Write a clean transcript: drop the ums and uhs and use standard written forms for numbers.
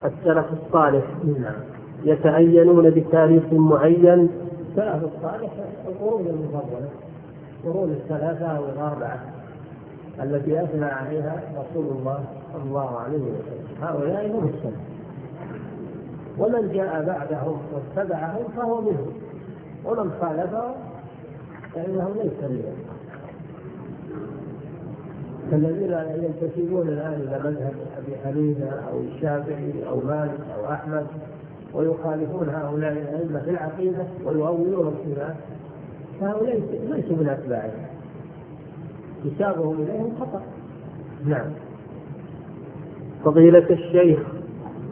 السلف الصالح نعم. يتعينون بتاريخ معين. السلف الصالح القرون المفضلة، قرون الثلاثة أو الأربعة التي أثنى عليها رسول الله صلى الله عليه وسلم، هؤلاء هم السلف، ومن جاء بعدهم واتبعهم فهو منهم، ومن خالفهم فإنه ليس منهم. الذين ينتسبون الآن إلى مذهب أبي حنيفة أو الشافعي أو مالك أو أحمد ويخالفون هؤلاء الأئمة في العقيدة ويؤولون الصفات، فهؤلاء ليسوا من أتباعهم، حسابهم إليهم خطأ. نعم. فضيلة الشيخ،